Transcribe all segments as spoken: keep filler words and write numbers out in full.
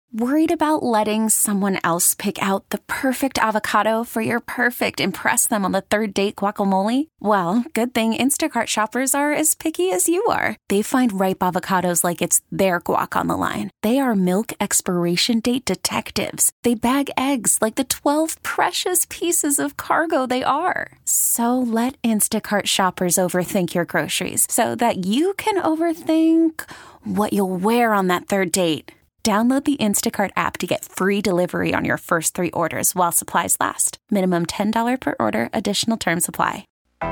Worried about letting someone else pick out the perfect avocado for your perfect impress them on the third date guacamole? Well, good thing Instacart shoppers are as picky as you are. They find ripe avocados like it's their guac on the line. They are milk expiration date detectives. They bag eggs like the twelve precious pieces of cargo they are. So let Instacart shoppers overthink your groceries so that you can overthink what you'll wear on that third date. Download the Instacart app to get free delivery on your first three orders while supplies last. Minimum ten dollars per order. Additional terms apply.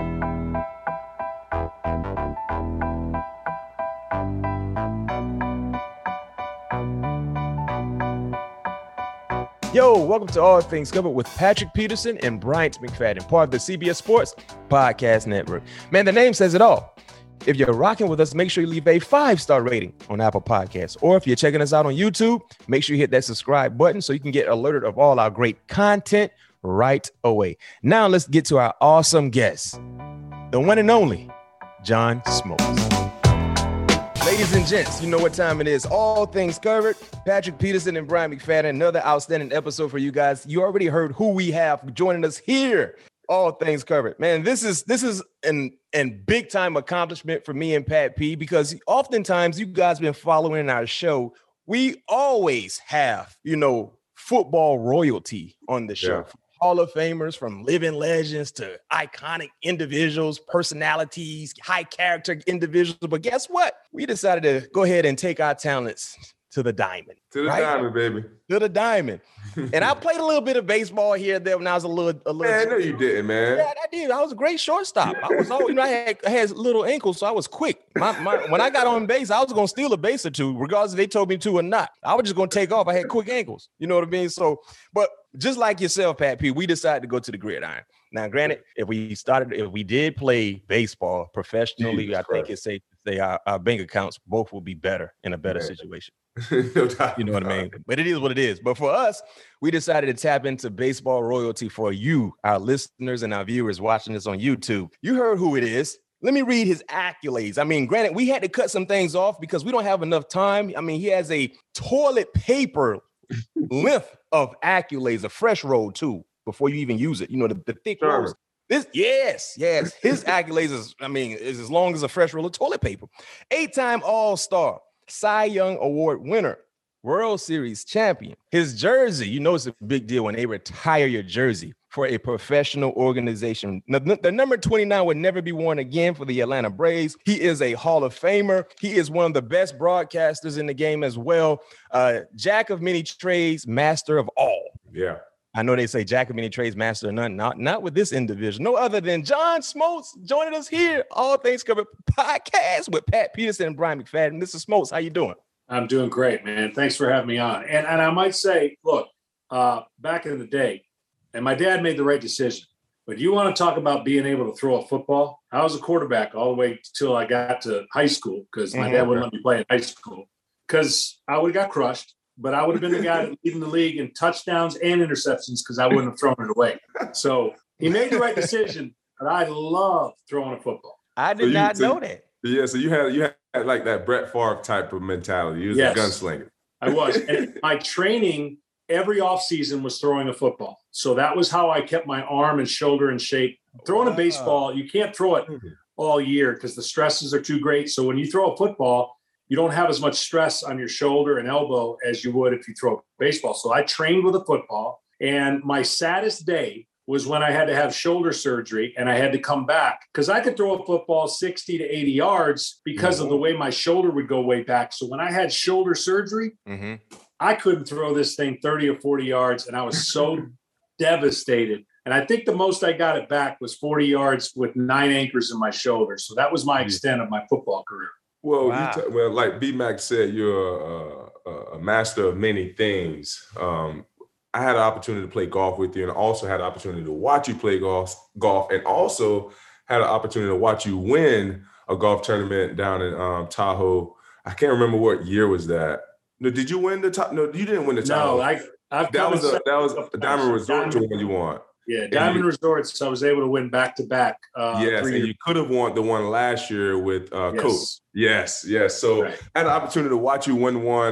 Yo, welcome to All Things Covered with Patrick Peterson and Bryant McFadden, part of the C B S Sports Podcast Network. Man, the name says it all. If you're rocking with us, make sure you leave a five-star rating on Apple Podcasts. Or if you're checking us out on YouTube, make sure you hit that subscribe button so you can get alerted of all our great content right away. Now let's get to our awesome guest, the one and only John Smoltz. Ladies and gents, you know what time it is. All Things Covered. Patrick Peterson and Bryant McFadden. Another outstanding episode for you guys. You already heard who we have joining us here. All Things Covered. Man, this is this is an, an big time accomplishment for me and Pat P, because oftentimes you guys been following our show. We always have, you know, football royalty on the show. Yeah. Hall of Famers, from living legends to iconic individuals, personalities, high character individuals. But guess what? We decided to go ahead and take our talents to the diamond. To the right? diamond, baby. To the diamond. And I played a little bit of baseball here and there when I was a little a little. Man, no, you didn't, man. Yeah, I did. I was a great shortstop. I was always, you know, I had, I had little ankles, so I was quick. My, my, when I got on base, I was gonna steal a base or two, regardless if they told me to or not. I was just gonna take off. I had quick ankles. You know what I mean? So, but just like yourself, Pat P, we decided to go to the gridiron. Now, granted, if we started, if we did play baseball professionally, Jesus I Christ. think it's safe to say our, our bank accounts both will be better in a better Man. situation. No doubt. You know what I mean? But it is what it is. But for us, we decided to tap into baseball royalty for you, our listeners and our viewers watching this on YouTube. You heard who it is. Let me read his accolades. I mean, granted, we had to cut some things off because we don't have enough time. I mean, he has a toilet paper length of accolades, a fresh roll too, before you even use it. You know, the, the thick sure. rolls. This, yes, yes. His accolades is, I mean, is as long as a fresh roll of toilet paper. Eight-time All-Star, Cy Young Award winner, World Series champion. His jersey, you know it's a big deal when they retire your jersey for a professional organization. The, the number twenty-nine would never be worn again for the Atlanta Braves. He is a Hall of Famer. He is one of the best broadcasters in the game as well. Uh, jack of many trades, master of all. Yeah. I know they say jack of many trades, master of none. Not, not with this individual. No other than John Smoltz joining us here. All Things Covered podcast with Pat Peterson and Bryant McFadden. Mister Smoltz, how you doing? I'm doing great, man. Thanks for having me on. And and I might say, look, uh, back in the day, and my dad made the right decision. But you want to talk about being able to throw a football? I was a quarterback all the way till I got to high school because my mm-hmm. dad wouldn't let me play in high school because I would have got crushed. But I would have been the guy leading the league in touchdowns and interceptions because I wouldn't have thrown it away. So he made the right decision, but I love throwing a football. I did so you, not so know that. Yeah, so you had you had like that Brett Favre type of mentality. You was yes, a gunslinger. I was. And my training every offseason was throwing a football. So that was how I kept my arm and shoulder in shape. Throwing wow. a baseball, you can't throw it all year because the stresses are too great. So when you throw a football, you don't have as much stress on your shoulder and elbow as you would if you throw a baseball. So I trained with a football, and my saddest day was when I had to have shoulder surgery and I had to come back because I could throw a football sixty to eighty yards because mm-hmm. of the way my shoulder would go way back. So when I had shoulder surgery, mm-hmm. I couldn't throw this thing thirty or forty yards, and I was so devastated. And I think the most I got it back was forty yards with nine anchors in my shoulder. So that was my extent of my football career. Well, wow. you t- well, like B-Mac said, you're a, a, a master of many things. Um, I had an opportunity to play golf with you, and also had an opportunity to watch you play golf, golf, and also had an opportunity to watch you win a golf tournament down in um, Tahoe. I can't remember what year was that. No, did you win the top? No, you didn't win the Tahoe. No, I, I've that was a that was a Diamond Resort Diamond, one you won. Yeah, Diamond you, Resorts. I was able to win back to back. Yes, and you could have won the one last year with uh, yes. Coach. Yes, yes. So right. I had an opportunity to watch you win one,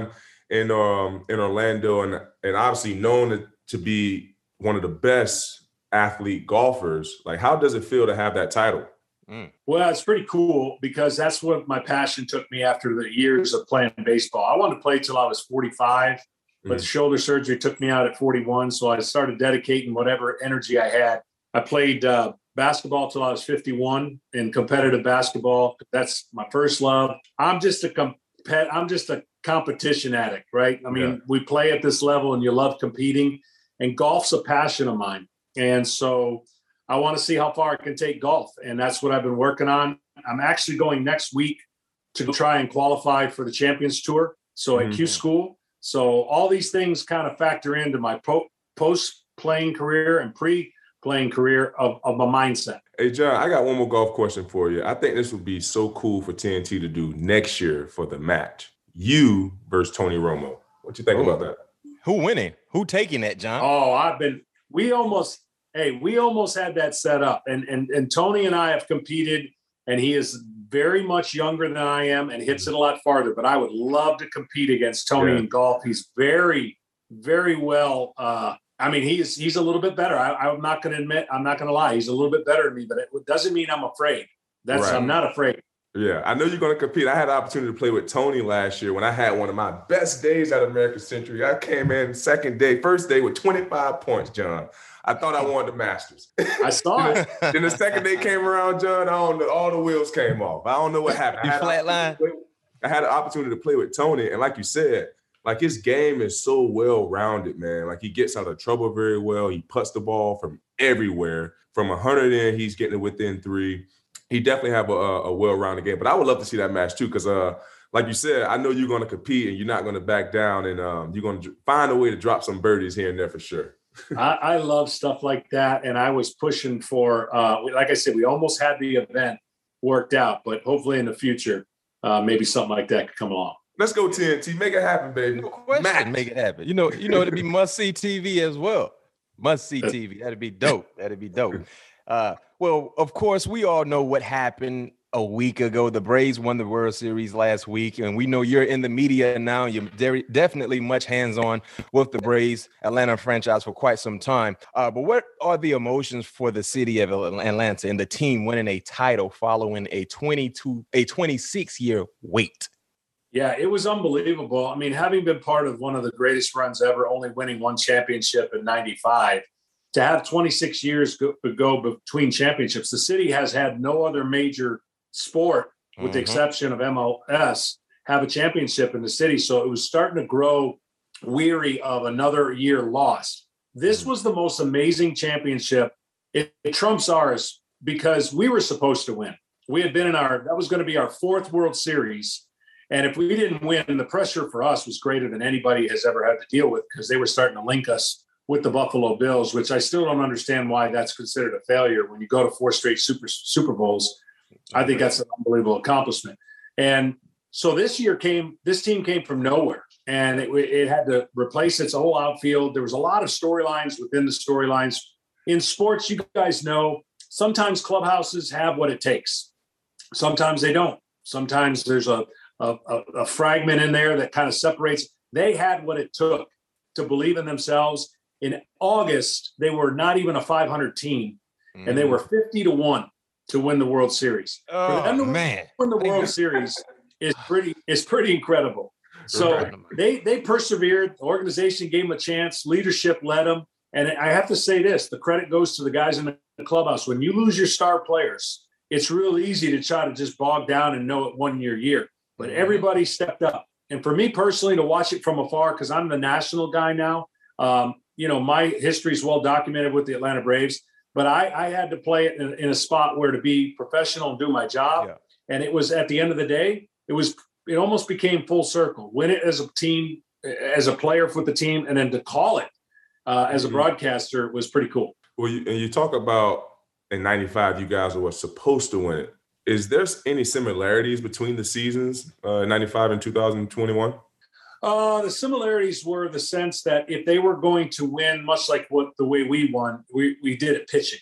in um in Orlando, and and obviously known to, to be one of the best athlete golfers. Like, how does it feel to have that title? Mm. Well, it's pretty cool because that's what my passion took me after the years of playing baseball. I wanted to play till I was forty-five, but mm. the shoulder surgery took me out at forty-one. So I started dedicating whatever energy I had. I played uh, basketball till I was fifty-one in competitive basketball. That's my first love. I'm just a comp- I'm just a competition addict, right? I mean, yeah. we play at this level and you love competing, and golf's a passion of mine. And so I want to see how far I can take golf. And that's what I've been working on. I'm actually going next week to try and qualify for the Champions Tour. So at mm-hmm. Q School. So all these things kind of factor into my po- post-playing career and pre-playing career of, of my mindset. Hey, John, I got one more golf question for you. I think this would be so cool for T N T to do next year for the match. You versus Tony Romo. What you think Ooh. about that? Who winning? Who taking that, John? Oh, I've been – we almost – Hey, we almost had that set up, and, and and Tony and I have competed, and he is very much younger than I am and hits it a lot farther, but I would love to compete against Tony yeah. in golf. He's very, very well. Uh, I mean, he's he's a little bit better. I, I'm not going to admit, I'm not going to lie. He's a little bit better than me, but it doesn't mean I'm afraid. That's right. I'm not afraid. Yeah, I know you're going to compete. I had the opportunity to play with Tony last year when I had one of my best days at American Century. I came in second day, first day with twenty-five points, John. I thought I wanted the Masters. I saw it. Then the second day came around, John, I don't know, all the wheels came off. I don't know what happened. You flatline. I had an opportunity to play with Tony, and like you said, like his game is so well-rounded, man. Like he gets out of trouble very well. He putts the ball from everywhere. From one hundred in, he's getting it within three. He definitely have a, a well-rounded game. But I would love to see that match too, because uh, like you said, I know you're going to compete and you're not going to back down, and um, you're going to find a way to drop some birdies here and there for sure. I, I love stuff like that, and I was pushing for, uh, like I said, we almost had the event worked out, but hopefully in the future, uh, maybe something like that could come along. Let's go T N T, make it happen, baby. No question, make it happen. You know, you know, it'd be must see T V as well. Must see T V. That'd be dope. That'd be dope. Uh, well, of course, we all know what happened a week ago. The Braves won the World Series last week, and we know you're in the media now. You're de- definitely much hands-on with the Braves Atlanta franchise for quite some time. Uh, but what are the emotions for the city of Atlanta and the team winning a title following a twenty-two, a twenty-six year wait? Yeah, it was unbelievable. I mean, having been part of one of the greatest runs ever, only winning one championship in ninety-five, to have twenty-six years go, go between championships, the city has had no other major sport, with mm-hmm. the exception of M L S, have a championship in the city. So it was starting to grow weary of another year lost. This mm-hmm. was the most amazing championship. It, it trumps ours because we were supposed to win. We had been in our, that was going to be our fourth World Series. And if we didn't win, the pressure for us was greater than anybody has ever had to deal with, because they were starting to link us with the Buffalo Bills, which I still don't understand why that's considered a failure when you go to four straight Super Super Bowls. I think that's an unbelievable accomplishment. And so this year came, this team came from nowhere, and it, it had to replace its whole outfield. There was a lot of storylines within the storylines. In sports, you guys know, sometimes clubhouses have what it takes. Sometimes they don't. Sometimes there's a, a, a fragment in there that kind of separates. They had what it took to believe in themselves. In August, they were not even a five hundred team, mm. and they were fifty to one. To win the World Series. Oh, For them to man. win the World Series is pretty is pretty incredible. So right. they they persevered. The organization gave them a chance. Leadership led them. And I have to say this, the credit goes to the guys in the clubhouse. When you lose your star players, it's real easy to try to just bog down and know it one year year. But everybody stepped up. And for me personally, to watch it from afar, because I'm the national guy now, um, you know, my history is well documented with the Atlanta Braves. But I, I had to play it in, in a spot where to be professional and do my job. Yeah. And it was at the end of the day, it was it almost became full circle. Win it as a team, as a player with the team, and then to call it uh, as a broadcaster was pretty cool. Well, you, and you talk about in ninety-five, you guys were supposed to win it. Is there any similarities between the seasons, uh, ninety-five and two thousand twenty-one? Uh, the similarities were the sense that if they were going to win, much like what the way we won, we, we did it pitching.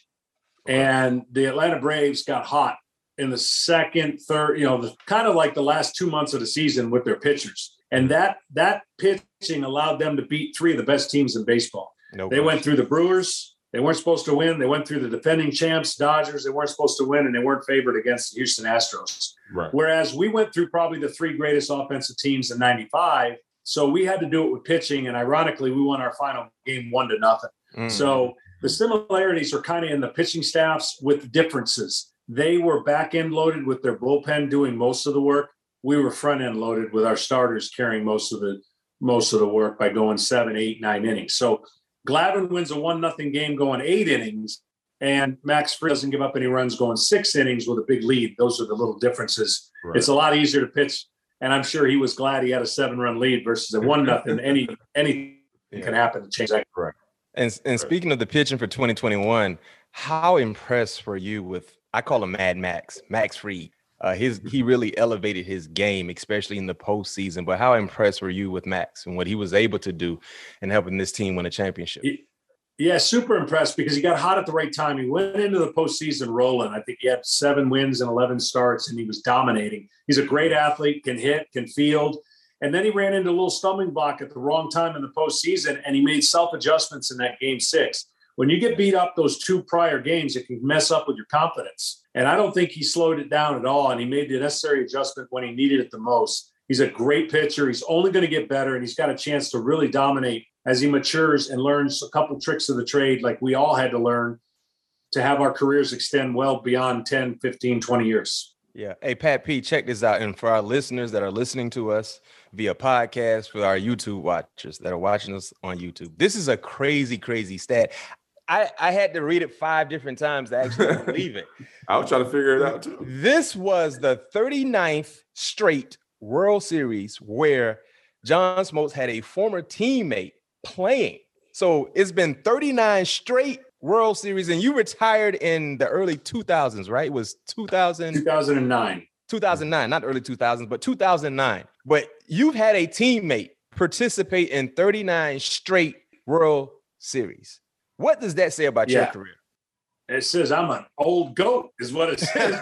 And the Atlanta Braves got hot in the second, third, you know, the, kind of like the last two months of the season with their pitchers. And that that pitching allowed them to beat three of the best teams in baseball. No they question. went through the Brewers. They weren't supposed to win. They went through the defending champs, Dodgers. They weren't supposed to win, and they weren't favored against the Houston Astros. Right. Whereas we went through probably the three greatest offensive teams in ninety-five. So we had to do it with pitching. And ironically, we won our final game one to nothing. Mm. So the similarities are kind of in the pitching staffs with differences. They were back end loaded with their bullpen doing most of the work. We were front end loaded with our starters carrying most of the most of the work by going seven, eight, nine innings. So Glavine wins a one nothing game going eight innings, and Max Fried doesn't give up any runs going six innings with a big lead. Those are the little differences. Right. It's a lot easier to pitch, and I'm sure he was glad he had a seven run lead versus a one nothing. Any anything yeah. can happen to change that. Correct. And and speaking of the pitching for twenty twenty-one, how impressed were you with, I call him Mad Max, Max Fried? Uh, his he really elevated his game, especially in the postseason. But how impressed were you with Max and what he was able to do in helping this team win a championship? Yeah, super impressed because he got hot at the right time. He went into the postseason rolling. I think he had seven wins and eleven starts, and he was dominating. He's a great athlete, can hit, can field. And then he ran into a little stumbling block at the wrong time in the postseason, and he made self-adjustments in that game six. When you get beat up those two prior games, it can mess up with your confidence. And I don't think he slowed it down at all, and he made the necessary adjustment when he needed it the most. He's a great pitcher. He's only going to get better, and he's got a chance to really dominate as he matures and learns a couple tricks of the trade like we all had to learn to have our careers extend well beyond ten, fifteen, twenty years. Yeah. Hey, Pat P, check this out. And for our listeners that are listening to us via podcast, for our YouTube watchers that are watching us on YouTube, this is a crazy, crazy stat. I, I had to read it five different times to actually believe it. I was trying to figure it out too. This was the thirty-ninth straight World Series where John Smoltz had a former teammate playing. So it's been thirty-nine straight World Series, and you retired in the early two thousands, right? It was two thousand? two thousand nine. two thousand nine, not early two thousands, but two thousand nine. But you've had a teammate participate in thirty-nine straight World Series. What does that say about yeah. your career? It says I'm an old goat, is what it says.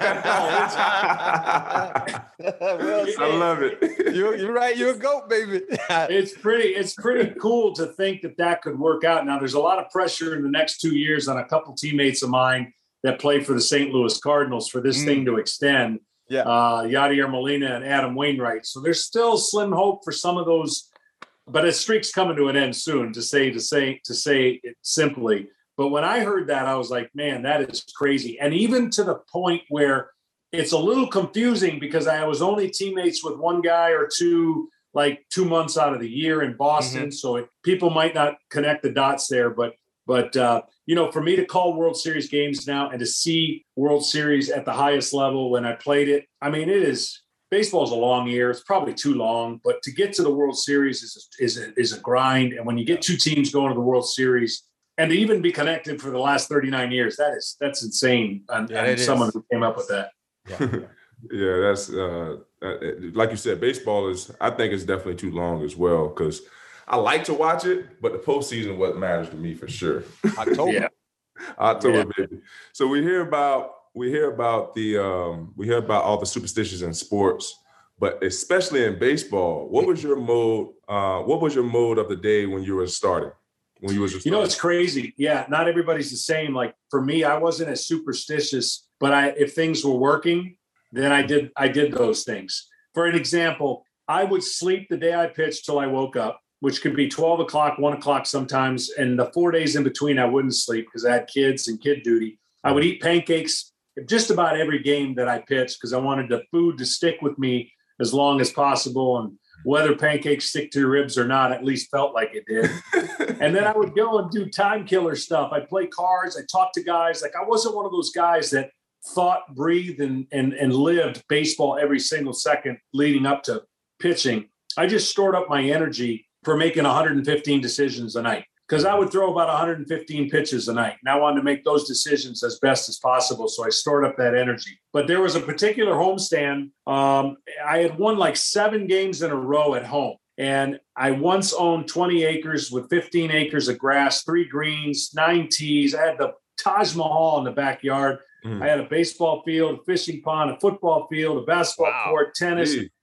Well, I love it. You're, you're right. You're a goat, baby. It's pretty. It's pretty cool to think that that could work out. Now, there's a lot of pressure in the next two years on a couple teammates of mine that play for the Saint Louis Cardinals for this mm. thing to extend. Yeah, uh, Yadier Molina and Adam Wainwright. So there's still slim hope for some of those. But a streak's coming to an end soon, to say to say to say it simply. But when I heard that, I was like, man, that is crazy. And even to the point where it's a little confusing because I was only teammates with one guy or two, like two months out of the year in Boston. Mm-hmm. So it, people might not connect the dots there. But, but uh, you know, for me to call World Series games now and to see World Series at the highest level when I played it, I mean, it is – baseball is a long year. It's probably too long, but to get to the World Series is a, is a, is a grind. And when you get two teams going to the World Series and to even be connected for the last thirty-nine years, that is, that's insane. And, yeah, and someone is. Who came up with that. Yeah, yeah that's uh, like you said, baseball is, I think it's definitely too long as well. Cause I like to watch it, but the postseason, what matters to me for sure. October. yeah. October, yeah. baby. So we hear about, We hear about the um, we hear about all the superstitions in sports, but especially in baseball. What was your mode? Uh, what was your mode of the day when you were starting? When you was you know, it's crazy. Yeah, not everybody's the same. Like for me, I wasn't as superstitious, but I if things were working, then I did I did those things. For an example, I would sleep the day I pitched till I woke up, which could be twelve o'clock, one o'clock sometimes, and the four days in between I wouldn't sleep because I had kids and kid duty. I would eat pancakes just about every game that I pitched because I wanted the food to stick with me as long as possible. And whether pancakes stick to your ribs or not, at least felt like it did. And then I would go and do time killer stuff. I'd play cards. I talked to guys. Like I wasn't one of those guys that thought, breathed, and, and, and lived baseball every single second leading up to pitching. I just stored up my energy for making one hundred fifteen decisions a night. Because I would throw about one hundred fifteen pitches a night. And I wanted to make those decisions as best as possible. So I stored up that energy. But there was a particular homestand. Um, I had won like seven games in a row at home. And I once owned twenty acres with fifteen acres of grass, three greens, nine tees. I had the Taj Mahal in the backyard. Mm. I had a baseball field, a fishing pond, a football field, a basketball wow. court, tennis. Gee.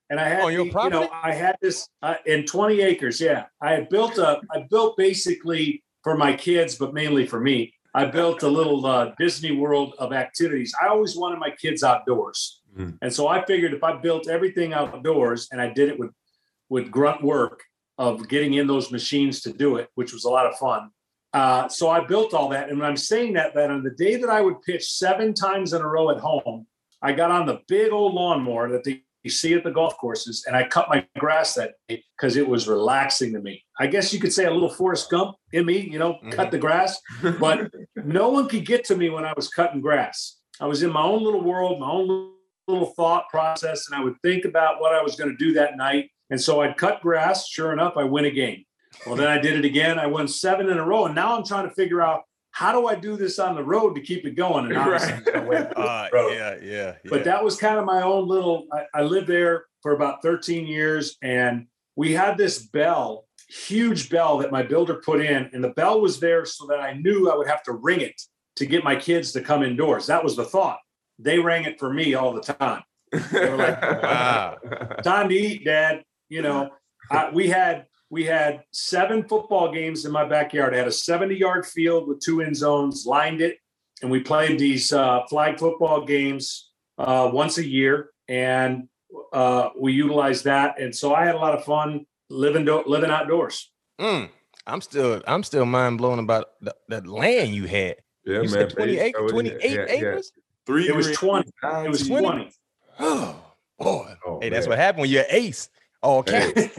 And I had, on your the, property? you know, I had this uh, in twenty acres. Yeah. I had built a, I built basically for my kids, but mainly for me. I built a little uh, Disney World of activities. I always wanted my kids outdoors. Mm-hmm. And so I figured if I built everything outdoors and I did it with, with grunt work of getting in those machines to do it, which was a lot of fun. Uh, so I built all that. And when I'm saying that, that on the day that I would pitch seven times in a row at home, I got on the big old lawnmower that they you see at the golf courses, and I cut my grass that day because it was relaxing to me. I guess you could say a little Forrest Gump in me, you know, mm-hmm. cut the grass, but no one could get to me when I was cutting grass. I was in my own little world, my own little thought process, and I would think about what I was going to do that night. And so I'd cut grass. Sure enough, I win a game. Well, then I did it again. I won seven in a row, and now I'm trying to figure out, how do I do this on the road to keep it going? And obviously, right. uh, yeah, yeah, yeah. But that was kind of my own little, I, I lived there for about thirteen years, and we had this bell, huge bell that my builder put in, and the bell was there so that I knew I would have to ring it to get my kids to come indoors. That was the thought. They rang it for me all the time. They were like, wow, time to eat, Dad. You know, I, we had, We had seven football games in my backyard. I had a seventy-yard field with two end zones, lined it, and we played these uh, flag football games uh, once a year, and uh, we utilized that. And so I had a lot of fun living do- living outdoors. Mm, I'm still I'm still mind blown about the, the land you had. Yeah, you man. said twenty-eight, twenty-eight yeah, acres. Yeah. Three. It was twenty. It was twenty. Oh boy! Oh, hey, man. That's what happened when you're ace. Oh, okay.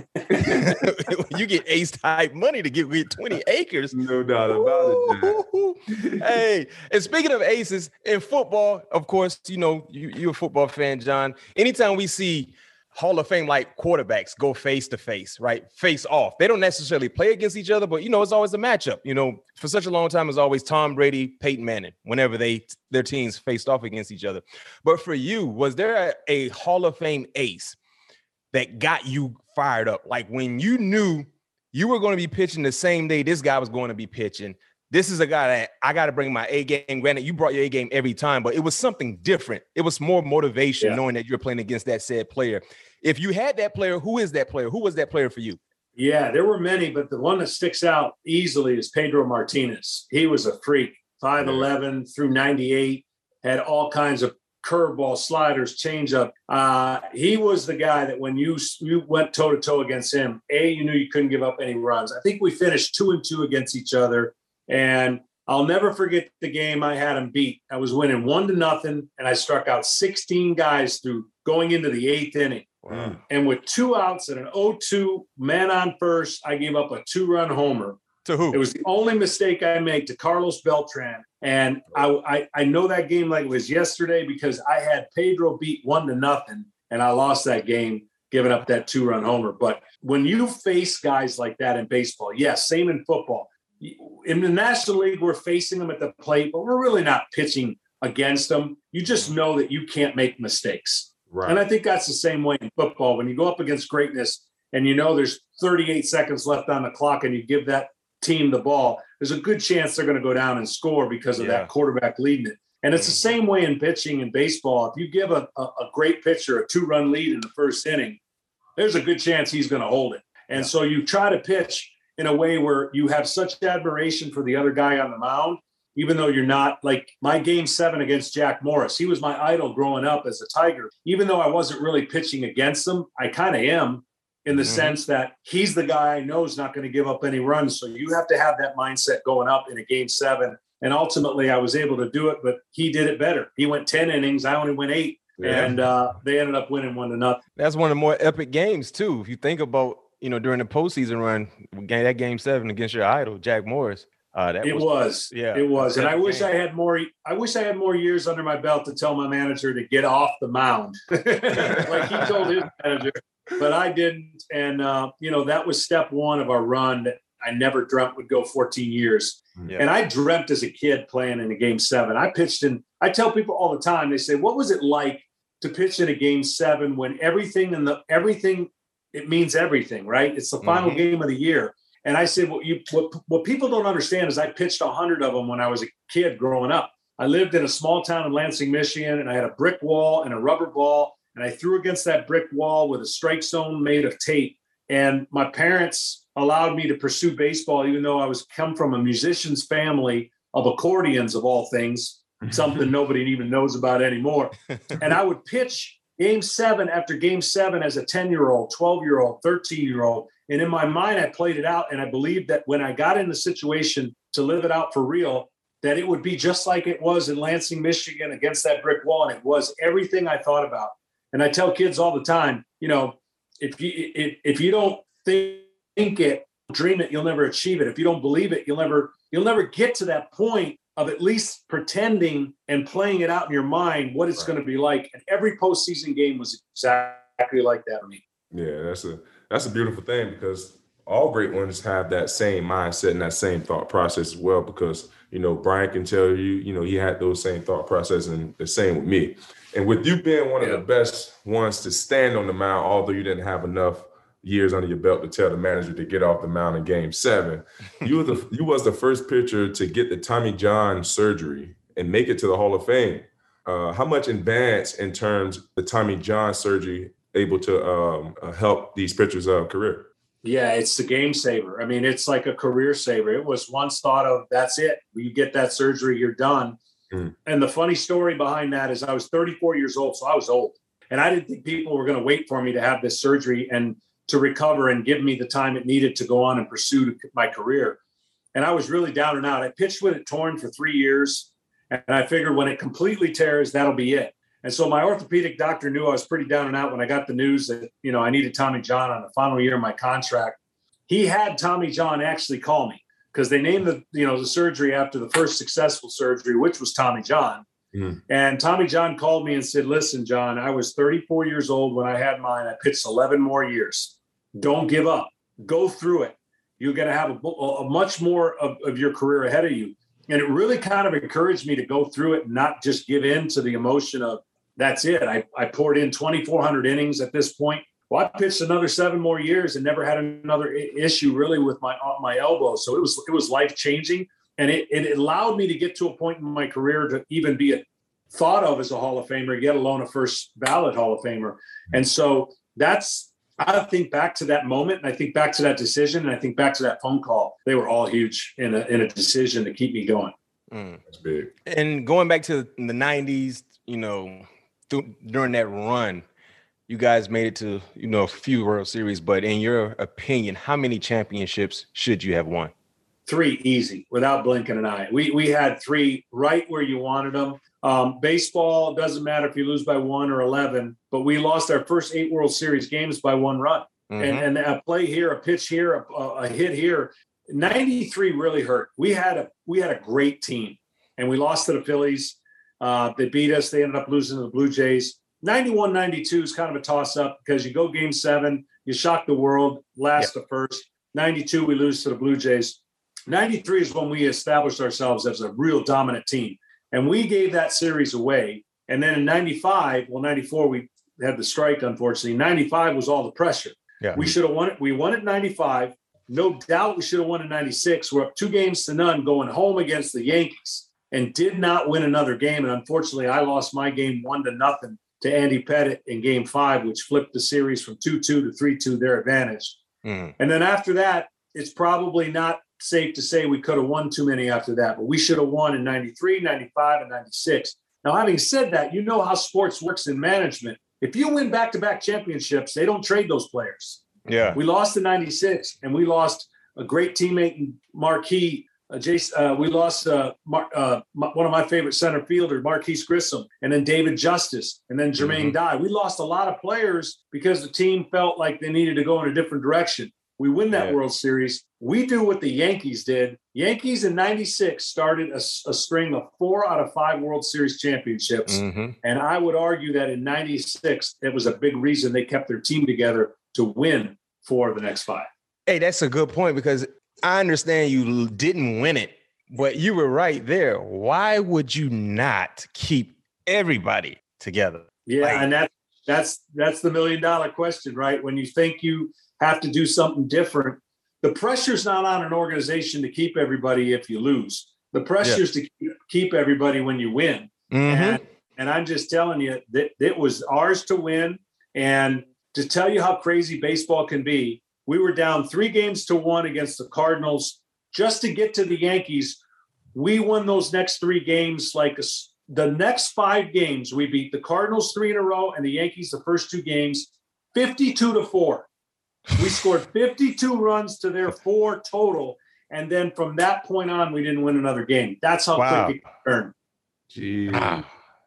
You get ace type money to get, get twenty acres. No doubt about it. Hey, and speaking of aces in football, of course, you know, you, you're a football fan, John. Anytime we see Hall of Fame like quarterbacks go face to face, right? Face off. They don't necessarily play against each other, but, you know, it's always a matchup. You know, for such a long time, it's always Tom Brady, Peyton Manning, whenever they their teams faced off against each other. But for you, was there a, a Hall of Fame ace that got you fired up? Like when you knew you were going to be pitching the same day this guy was going to be pitching, this is a guy that I got to bring my A game. Granted, you brought your A game every time, but it was something different. It was more motivation yeah. knowing that you're playing against that said player. If you had that player, who is that player? Who was that player for you? Yeah, there were many, but the one that sticks out easily is Pedro Martinez. He was a freak, five eleven through ninety-eight, had all kinds of curveball, sliders, changeup. Uh, he was the guy that when you you went toe to toe against him, A, you knew you couldn't give up any runs. I think we finished two and two against each other, and I'll never forget the game I had him beat. I was winning one to nothing, and I struck out sixteen guys through going into the eighth inning. Wow. And with two outs and an oh two man on first, I gave up a two-run homer. To who? It was the only mistake I made to Carlos Beltran. And I, I, I know that game like it was yesterday because I had Pedro beat one to nothing, and I lost that game, giving up that two-run homer. But when you face guys like that in baseball, yes, same in football. In the National League, we're facing them at the plate, but we're really not pitching against them. You just know that you can't make mistakes. Right. And I think that's the same way in football. When you go up against greatness and you know there's thirty-eight seconds left on the clock and you give that team the ball, there's a good chance they're going to go down and score because of yeah. that quarterback leading it. And it's the same way in pitching and baseball. If you give a, a, a great pitcher a two-run lead in the first inning, there's a good chance he's going to hold it. And yeah. so you try to pitch in a way where you have such admiration for the other guy on the mound, even though you're not like my game seven against Jack Morris. He was my idol growing up as a Tiger. Even though I wasn't really pitching against him, I kind of am in the mm-hmm. sense that he's the guy I know is not going to give up any runs. So you have to have that mindset going up in a game seven. And ultimately I was able to do it, but he did it better. He went ten innings. I only went eight. Yeah. And uh, they ended up winning one to nothing. That's one of the more epic games too. If you think about, you know, during the postseason run, that game seven against your idol, Jack Morris. Uh, that it was, was, yeah, it was. And I wish game. I had more, I wish I had more years under my belt to tell my manager to get off the mound like he told his manager, but I didn't. And, uh, you know, that was step one of our run that I never dreamt would go fourteen years. Yeah. And I dreamt as a kid playing in a game seven. I pitched in, I tell people all the time, they say, what was it like to pitch in a game seven when everything and the everything, it means everything, right? It's the final mm-hmm. game of the year. And I said, what, you, what, what people don't understand is I pitched a hundred of them when I was a kid growing up. I lived in a small town in Lansing, Michigan, and I had a brick wall and a rubber ball, and I threw against that brick wall with a strike zone made of tape. And my parents allowed me to pursue baseball, even though I was come from a musician's family of accordions, of all things, something nobody even knows about anymore. And I would pitch game seven after game seven as a ten-year-old, twelve-year-old, thirteen-year-old. And in my mind, I played it out. And I believed that when I got in the situation to live it out for real, that it would be just like it was in Lansing, Michigan, against that brick wall. And it was everything I thought about. And I tell kids all the time, you know, if you if, if you don't think it, dream it, you'll never achieve it. If you don't believe it, you'll never you'll never get to that point of at least pretending and playing it out in your mind what it's right. going to be like. And every postseason game was exactly like that for me. Yeah, that's a that's a beautiful thing, because all great ones have that same mindset and that same thought process as well. Because, you know, Brian can tell you, you know, he had those same thought process, and the same with me. And with you being one of the best ones to stand on the mound, although you didn't have enough years under your belt to tell the manager to get off the mound in game seven, you were the you was the first pitcher to get the Tommy John surgery and make it to the Hall of Fame. Uh, how much advance in terms of the Tommy John surgery able to um, uh, help these pitchers' uh, career? Yeah, it's the game saver. I mean, it's like a career saver. It was once thought of, that's it. You get that surgery, you're done. Mm. And the funny story behind that is I was thirty-four years old, so I was old. And I didn't think people were going to wait for me to have this surgery and to recover and give me the time it needed to go on and pursue my career. And I was really down and out. I pitched with it torn for three years. And I figured when it completely tears, that'll be it. And so my orthopedic doctor knew I was pretty down and out when I got the news that, you know, I needed Tommy John on the final year of my contract. He had Tommy John actually call me, because they named the, you know, the surgery after the first successful surgery, which was Tommy John. Mm. And Tommy John called me and said, listen, John, I was thirty-four years old when I had mine. I pitched eleven more years. Don't give up. Go through it. You're going to have a, a much more of, of your career ahead of you. And it really kind of encouraged me to go through it and not just give in to the emotion of, that's it. I, I poured in twenty-four hundred innings at this point. Well, I pitched another seven more years and never had another I- issue really with my my elbow. So it was it was life changing, and it, it allowed me to get to a point in my career to even be a, thought of as a Hall of Famer, yet alone a first ballot Hall of Famer. And so that's, I think back to that moment, and I think back to that decision, and I think back to that phone call. They were all huge in a in a decision to keep me going. Mm. That's big. And going back to the nineties, you know, th- during that run, you guys made it to, you know, a few World Series. But in your opinion, how many championships should you have won? Three, easy, without blinking an eye. We we had three right where you wanted them. Um, baseball, doesn't matter if you lose by one or eleven, but we lost our first eight World Series games by one run. Mm-hmm. And, and a play here, a pitch here, a, a hit here. ninety-three really hurt. We had a we had a great team, and we lost to the Phillies. Uh, they beat us. They ended up losing to the Blue Jays. ninety-one ninety-two is kind of a toss-up because you go game seven, you shock the world, last yep. to first. ninety-two, we lose to the Blue Jays. ninety-three is when we established ourselves as a real dominant team. And we gave that series away. And then in ninety-five, well, ninety-four, we had the strike, unfortunately. ninety-five was all the pressure. Yeah. We should have won it. We won it ninety-five. No doubt we should have won in ninety-six. We're up two games to none going home against the Yankees and did not win another game. And unfortunately, I lost my game one to nothing to Andy Pettitte in game five, which flipped the series from two two to three two, their advantage. Mm. And then after that, it's probably not safe to say we could have won too many after that, but we should have won in ninety-three, ninety-five, and ninety-six. Now, having said that, you know how sports works in management. If you win back-to-back championships, they don't trade those players. Yeah. We lost in ninety-six, and we lost a great teammate in Marquis. Uh, Jason, uh, we lost uh, Mar- uh, one of my favorite center fielder, Marquise Grissom, and then David Justice, and then Jermaine mm-hmm. Dye. We lost a lot of players because the team felt like they needed to go in a different direction. We win that yeah. World Series. We do what the Yankees did. Yankees in ninety-six started a, a string of four out of five World Series championships. Mm-hmm. And I would argue that in ninety-six, it was a big reason they kept their team together to win four of the next five. Hey, that's a good point, because I understand you didn't win it, but you were right there. Why would you not keep everybody together? Yeah, like, and that, that's that's the million dollar question, right? When you think you have to do something different, the pressure's not on an organization to keep everybody if you lose. The pressure is yeah. to keep everybody when you win. Mm-hmm. And, And I'm just telling you that it was ours to win. And to tell you how crazy baseball can be, we were down three games to one against the Cardinals just to get to the Yankees. We won those next three games. Like a, the next five games, we beat the Cardinals three in a row and the Yankees the first two games, fifty-two to four. We scored fifty-two runs to their four total. And then from that point on, we didn't win another game. That's how wow. quick it turned. Gee. Wow.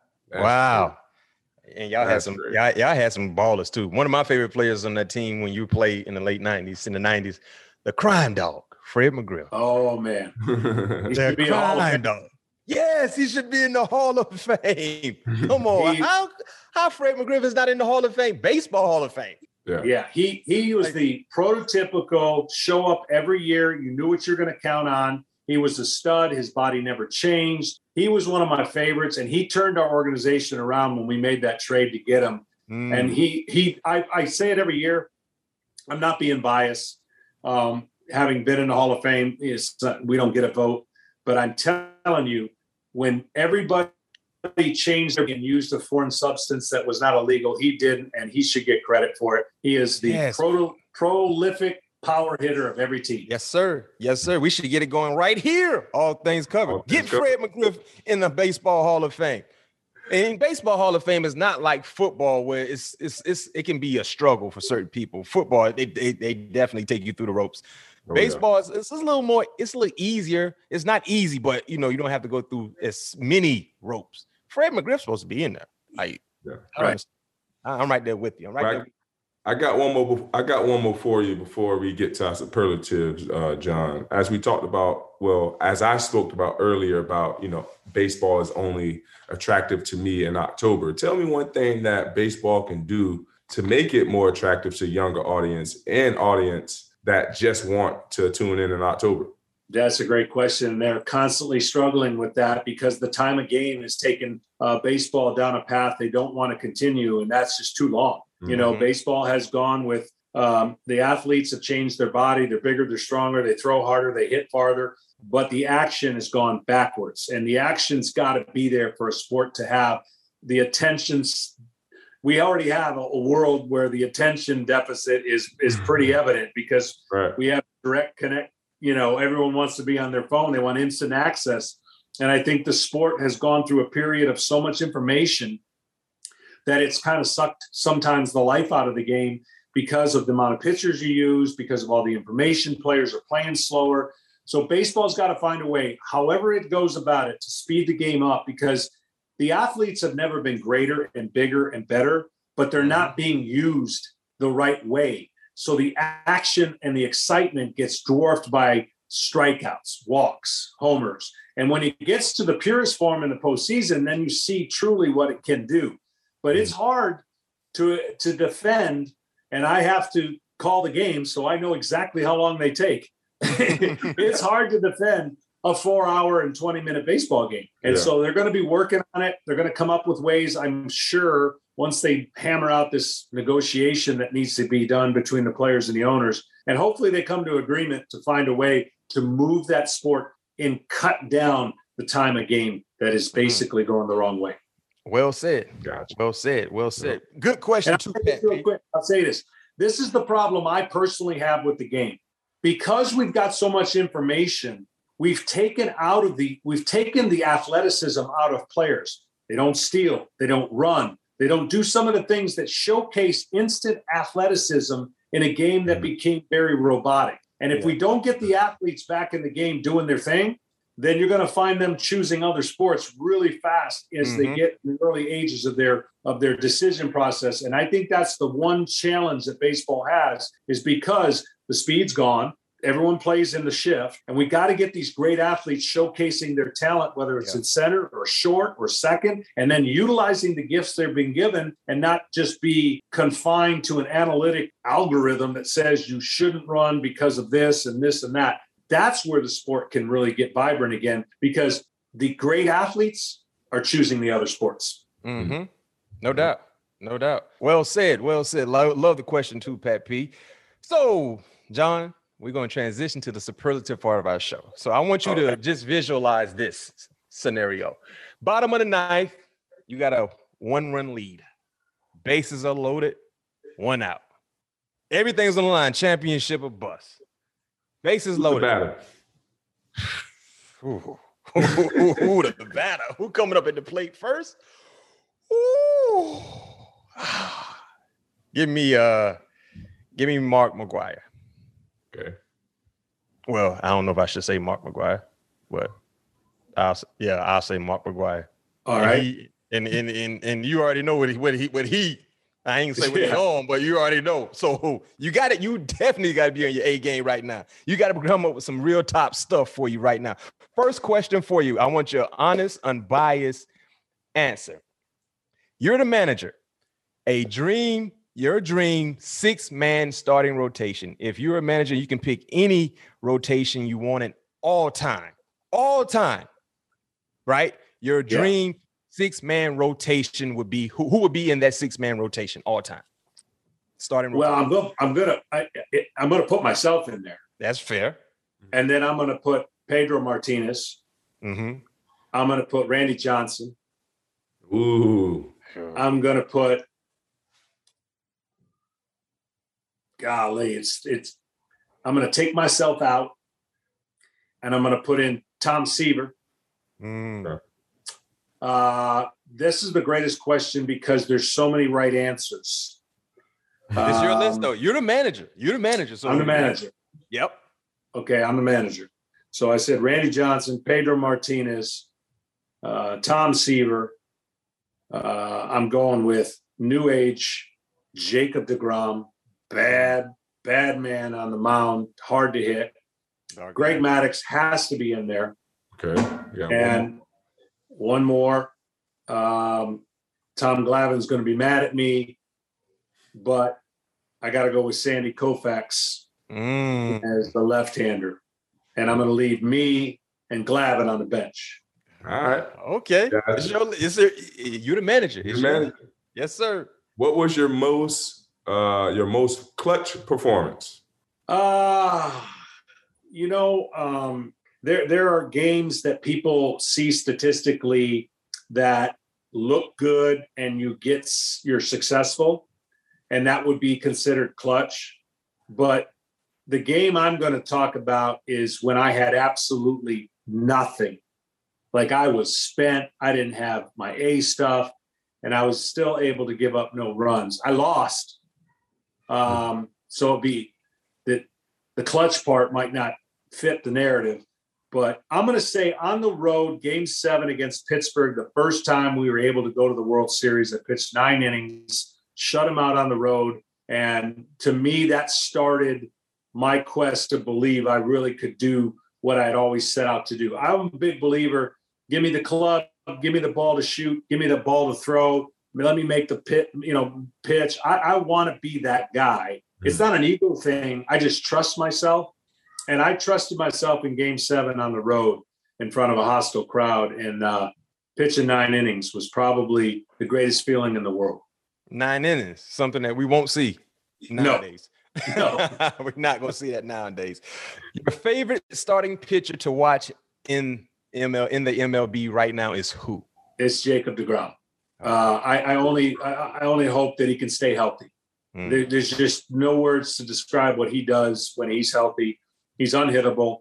wow. Great. And y'all That's had some great. y'all, y'all had some ballers too. One of my favorite players on that team when you played in the late nineties, in the nineties, the crime dog, Fred McGriff. Oh, man. He The should be in the Hall of crime Fame. dog. Yes, he should be in the Hall of Fame. Come on. He- how, how Fred McGriff is not in the Hall of Fame? Baseball Hall of Fame. Yeah. Yeah, he he was the prototypical show up every year. You knew what you're going to count on. He was a stud. His body never changed. He was one of my favorites, and he turned our organization around when we made that trade to get him. Mm. And he he I, I say it every year. I'm not being biased. Um, having been in the Hall of Fame, is we don't get a vote, but I'm telling you, when everybody changed and used a foreign substance that was not illegal, he didn't, and he should get credit for it. He is the Yes. pro- prolific power hitter of every team. Yes, sir. Yes, sir. We should get it going right here. All things covered. All Get things Fred McGriff in the Baseball Hall of Fame. And Baseball Hall of Fame is not like football, where it's it's it's it can be a struggle for certain people. Football, they they, they definitely take you through the ropes. Oh, yeah. Baseball is it's a little more, it's a little easier. It's not easy, but you know, you don't have to go through as many ropes. Fred McGriff's supposed to be in there. Like, Yeah. I don't- I'm right there with you. I'm right Right. there. I got one more. bef- I got one more for you before we get to our superlatives, uh, John. As we talked about, well, as I spoke about earlier about, you know, baseball is only attractive to me in October. Tell me one thing that baseball can do to make it more attractive to younger audience and audience that just want to tune in in October. That's a great question. They're constantly struggling with that because the time of game has taken uh, baseball down a path they don't want to continue, and that's just too long. You know, Mhm. baseball has gone with um, the athletes have changed their body. They're bigger, they're stronger, they throw harder, they hit farther, but the action has gone backwards. And the action's got to be there for a sport to have the attentions. We already have a, a world where the attention deficit is is pretty evident because Right. we have direct connect. You know, everyone wants to be on their phone. They want instant access. And I think the sport has gone through a period of so much information that it's kind of sucked sometimes the life out of the game because of the amount of pitchers you use, because of all the information. Players are playing slower. So baseball's got to find a way, however it goes about it, to speed the game up, because the athletes have never been greater and bigger and better, but they're not being used the right way. So the action and the excitement gets dwarfed by strikeouts, walks, homers. And when it gets to the purest form in the postseason, then you see truly what it can do. But it's hard to, to defend, and I have to call the game, so I know exactly how long they take. It's hard to defend a four hour and twenty minute baseball game. And Yeah. so they're going to be working on it. They're going to come up with ways, I'm sure, once they hammer out this negotiation that needs to be done between the players and the owners. And hopefully they come to agreement to find a way to move that sport and cut down the time of game that is basically going the wrong way. Well said. Gotcha. Well said. Well said. Good question And too, I'll say this Pat. real quick. I'll say this. This is the problem I personally have with the game. Because we've got so much information, we've taken out of the we've taken the athleticism out of players. They don't steal, they don't run, they don't do some of the things that showcase instant athleticism in a game that became very robotic. And if Yeah. we don't get the athletes back in the game doing their thing, then you're going to find them choosing other sports really fast as Mhm. they get in the early ages of their of their decision process. And I think that's the one challenge that baseball has, is because the speed's gone. Everyone plays in the shift, and we got to get these great athletes showcasing their talent, whether it's Yeah. in center or short or second, and then utilizing the gifts they're being given and not just be confined to an analytic algorithm that says you shouldn't run because of this and this and that. That's where the sport can really get vibrant again, because the great athletes are choosing the other sports. Mm-hmm. No doubt. No doubt. Well said. Well said. Love, love the question too, Pat P. So, John, we're going to transition to the superlative part of our show. So I want you to just visualize this scenario. Bottom of the ninth, you got a one-run lead. Bases are loaded, one out. Everything's on the line, championship or bust. Bases Who's loaded. the batter? Ooh. Ooh, the batter. Who coming up at the plate first? Ooh. Give me uh give me Mark McGwire. Okay. Well, I don't know if I should say Mark McGwire, but I'll yeah, I'll say Mark McGwire. All and right. He, and, and and and you already know what he what he what he I ain't gonna say what Yeah. he's on, but you already know. So you got it. You definitely got to be on your A game right now. You got to come up with some real top stuff for you right now. First question for you. I want your honest, unbiased answer. You're the manager. A dream, your dream six-man starting rotation. If you're a manager, you can pick any rotation you want in all time. All time. Right? Your Yeah. dream six-man rotation would be who, who would be in that six-man rotation all time? Starting rotation. Well, I'm going. I'm gonna. I, I'm gonna put myself in there, That's fair. and then I'm gonna put Pedro Martinez. Mm-hmm. I'm gonna put Randy Johnson. Ooh. I'm gonna put. Golly, it's it's. I'm gonna take myself out, and I'm gonna put in Tom Seaver. Mm. Uh, this is the greatest question because there's so many right answers. It's your list, Um, though. You're the manager. You're the manager. So I'm the manager. Yep. Okay, I'm the manager. So I said Randy Johnson, Pedro Martinez, uh, Tom Seaver. Uh, I'm going with new age Jacob deGrom, bad, bad man on the mound, hard to hit. Okay. Greg Maddux has to be in there. Okay. Yeah. And one more. Um, Tom Glavine's going to be mad at me, but I got to go with Sandy Koufax Mm. as the left-hander. And I'm going to leave me and Glavine on the bench. All right. Okay. Gotcha. It's your, it's your, you're the manager. It's You're your- manager. Yes, sir. What was your most uh your most clutch performance? Uh, you know, um, there, there are games that people see statistically that look good and you get, you're successful, and that would be considered clutch. But the game I'm going to talk about is when I had absolutely nothing. Like I was spent. I didn't have my A stuff, and I was still able to give up no runs. I lost. Um, so it'd be that the clutch part might not fit the narrative, but I'm going to say on the road, game seven against Pittsburgh, the first time we were able to go to the World Series, I pitched nine innings, shut them out on the road. And to me, that started my quest to believe I really could do what I had always set out to do. I'm a big believer. Give me the club, give me the ball to shoot, give me the ball to throw. Let me make the pit, you know, pitch. I, I want to be that guy. It's not an ego thing. I just trust myself. And I trusted myself in game seven on the road in front of a hostile crowd. And uh, pitching nine innings was probably the greatest feeling in the world. Nine innings, something that we won't see nowadays. No. We're not going to see that nowadays. Your favorite starting pitcher to watch in M L in the M L B right now is who? It's Jacob deGrom. Uh, I, I only I, I only hope that he can stay healthy. Mm. There, there's just no words to describe what he does when he's healthy. He's unhittable.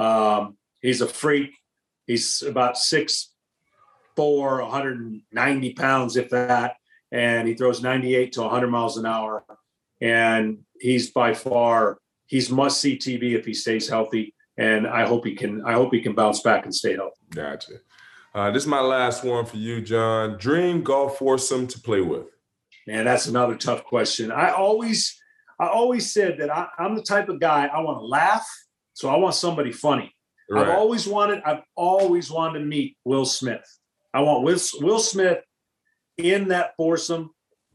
Um, he's a freak. He's about six four, one hundred ninety pounds, if that, and he throws ninety-eight to one hundred miles an hour. And he's by far he's must see T V if he stays healthy. And I hope he can. I hope he can bounce back and stay healthy. Gotcha. Uh, this is my last one for you, John. Dream golf foursome to play with. Man, that's another tough question. I always, I always said that I, I'm the type of guy I want to laugh, so I want somebody funny. Right. I've always wanted, I've always wanted to meet Will Smith. I want Will, Will Smith in that foursome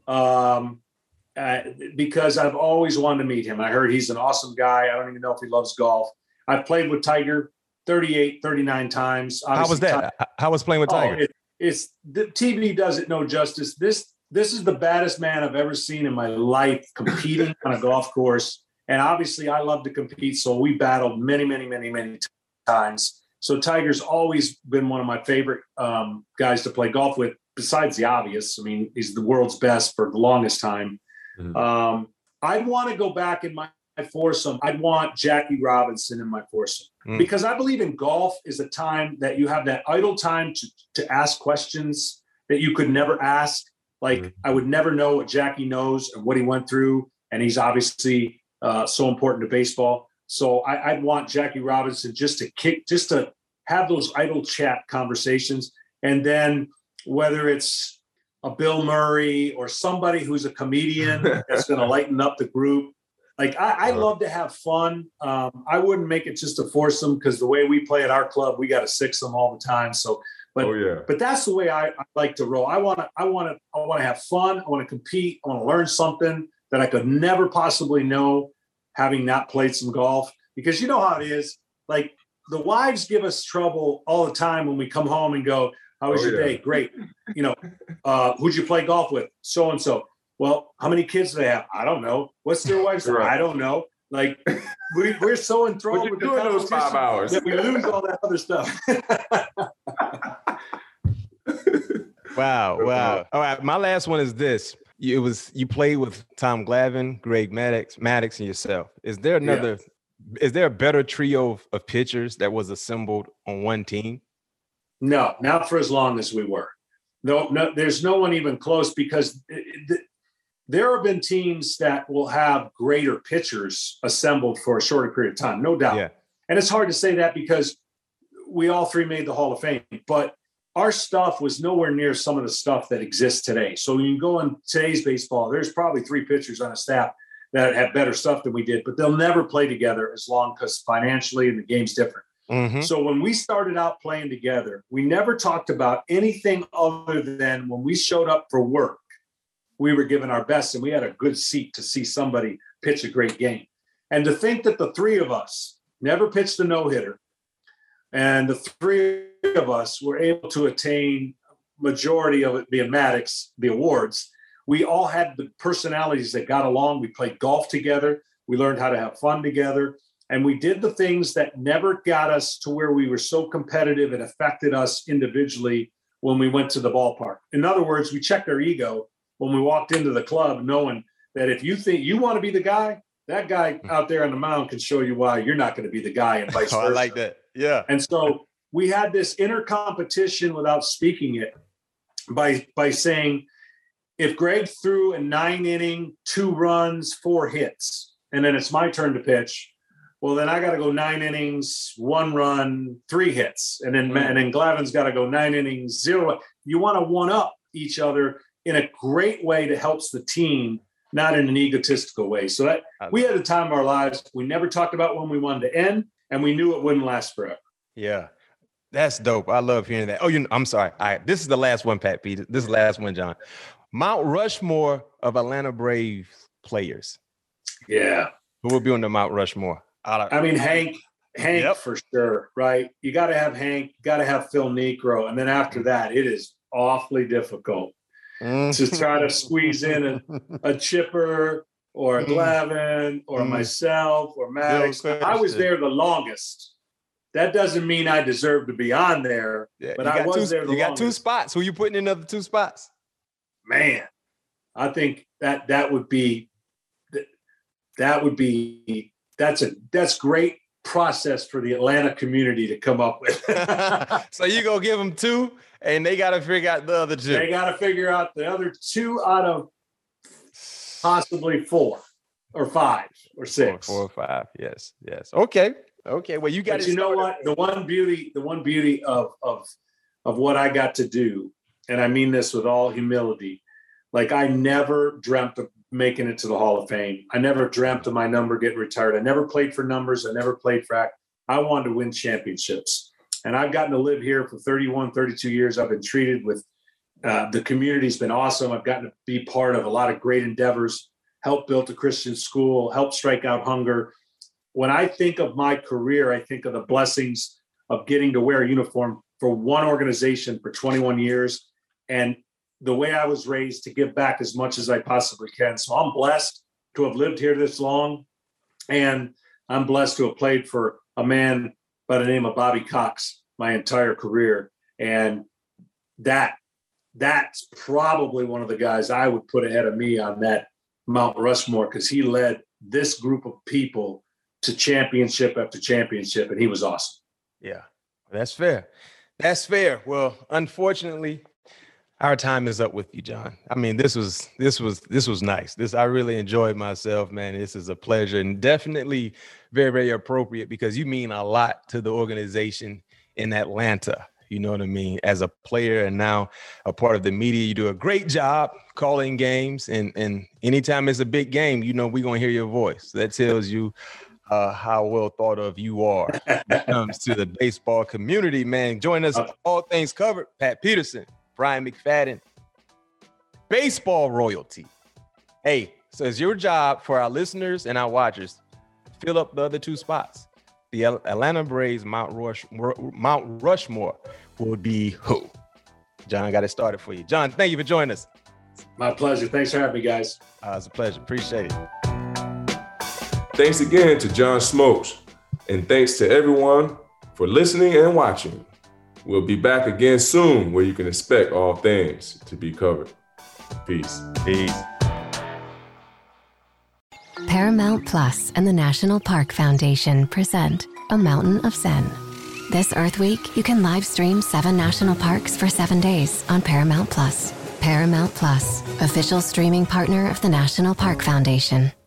um, uh, because I've always wanted to meet him. I heard he's an awesome guy. I don't even know if he loves golf. I've played with Tiger thirty-eight, thirty-nine times. How was Obviously, that? How was playing with Tiger? Oh, it, it's the T V does it no justice. This this is the baddest man I've ever seen in my life competing on a golf course. And obviously I love to compete. So we battled many, many, many, many times. So Tiger's always been one of my favorite um, guys to play golf with, besides the obvious. I mean, he's the world's best for the longest time. Mm-hmm. Um, I'd want to go back in my foursome. I'd want Jackie Robinson in my foursome mm. because I believe in golf is a time that you have that idle time to, to ask questions that you could never ask. Like mm. I would never know what Jackie knows and what he went through. And he's obviously uh, so important to baseball. So I, I'd want Jackie Robinson just to kick, just to have those idle chat conversations. And then whether it's a Bill Murray or somebody who's a comedian that's going to lighten up the group. Like I, I love to have fun. Um, I wouldn't make it just a foursome because the way we play at our club, we got to six-some all the time. So, but oh, yeah. but that's the way I, I like to roll. I want to I want to I want to have fun. I want to compete. I want to learn something that I could never possibly know having not played some golf. Because you know how it is. Like the wives give us trouble all the time when we come home and go, "How was oh, your yeah. day?" Great. You know, uh, who'd you play golf with? So and so. Well, how many kids do they have? I don't know. What's their wife's name? Right. I don't know. Like we, we're so enthralled with doing those five hours that we lose all that other stuff. Wow, wow. All right, my last one is this. It was you played with Tom Glavine, Greg Maddux, Maddux, and yourself. Is there another? Yeah. Is there a better trio of, of pitchers that was assembled on one team? No, not for as long as we were. No, no. There's no one even close because. It, it, There have been teams that will have greater pitchers assembled for a shorter period of time, no doubt. Yeah. And it's hard to say that because we all three made the Hall of Fame, but our stuff was nowhere near some of the stuff that exists today. So when you go in today's baseball, there's probably three pitchers on a staff that have better stuff than we did, but they'll never play together as long because financially and the game's different. Mm-hmm. So when we started out playing together, we never talked about anything other than when we showed up for work, we were given our best and we had a good seat to see somebody pitch a great game. And to think that the three of us never pitched a no-hitter and the three of us were able to attain majority of it being Maddux, the awards, we all had the personalities that got along. We played golf together. We learned how to have fun together. And we did the things that never got us to where we were so competitive it affected us individually when we went to the ballpark. In other words, we checked our ego when we walked into the club, knowing that if you think you want to be the guy, that guy out there on the mound can show you why you're not going to be the guy and vice versa. Oh, I like that. Yeah. And so we had this inner competition without speaking it by, by saying, if Greg threw a nine inning, two runs, four hits, and then it's my turn to pitch, well, then I got to go nine innings, one run, three hits. And then, mm-hmm. and then Glavine's got to go nine innings, zero. You want to one up each other in a great way that helps the team, not in an egotistical way. So that we had a time of our lives. We never talked about when we wanted to end, and we knew it wouldn't last forever. Yeah, that's dope. I love hearing that. Oh, you know, I'm sorry. All right, this is the last one, Pat Peters. This is the last one, John. Mount Rushmore of Atlanta Braves players. Yeah. Who will be on the Mount Rushmore? I mean, Hank, Hank yep. for sure, right? You got to have Hank, you got to have Phil Niekro. And then after that, it is awfully difficult to try to squeeze in a, a Chipper or a Glavine or mm. myself or Maddux. I was there the longest. That doesn't mean I deserve to be on there, yeah, but I was two, there the You longest. got two spots. Who you putting in other two spots? Man, I think that that would be that would be that's a that's great process for the Atlanta community to come up with. So you go give them two, and they got to figure out the other two. They got to figure out the other two out of possibly four or five or six. Four, four or five. Yes, yes. Okay, okay. Well, you got. But you know what? The one beauty, the one beauty of of of what I got to do, and I mean this with all humility. Like I never dreamt of making it to the Hall of Fame. I never dreamt of my number getting retired. I never played for numbers. I never played for act. I wanted to win championships. And I've gotten to live here for thirty-one, thirty-two years. I've been treated with, uh, the community's been awesome. I've gotten to be part of a lot of great endeavors, helped build a Christian school, helped strike out hunger. When I think of my career, I think of the blessings of getting to wear a uniform for one organization for twenty-one years. And the way I was raised to give back as much as I possibly can. So I'm blessed to have lived here this long. And I'm blessed to have played for a man by the name of Bobby Cox my entire career. And that that's probably one of the guys I would put ahead of me on that Mount Rushmore, because he led this group of people to championship after championship, and he was awesome. Yeah, that's fair. That's fair. Well, unfortunately, our time is up with you, John. I mean, this was this was this was nice. This I really enjoyed myself, man. This is a pleasure, and definitely very, very appropriate, because you mean a lot to the organization in Atlanta. You know what I mean? As a player and now a part of the media, you do a great job calling games. And, and anytime it's a big game, you know, we're going to hear your voice. That tells you uh, how well thought of you are when it comes to the baseball community, man. Join us, All Things Covered, Pat Peterson, Bryant McFadden, baseball royalty. Hey, so it's your job for our listeners and our watchers, fill up the other two spots. The Atlanta Braves Mount Rush, Mount Rushmore will be who? John got it started for you. John, thank you for joining us. My pleasure. Thanks for having me, guys. Uh, it's a pleasure. Appreciate it. Thanks again to John Smoltz, and thanks to everyone for listening and watching. We'll be back again soon, where you can expect all things to be covered. Peace. Peace. Paramount Plus and the National Park Foundation present A Mountain of Zen. This Earth Week, you can live stream seven national parks for seven days on Paramount Plus. Paramount Plus, official streaming partner of the National Park Foundation.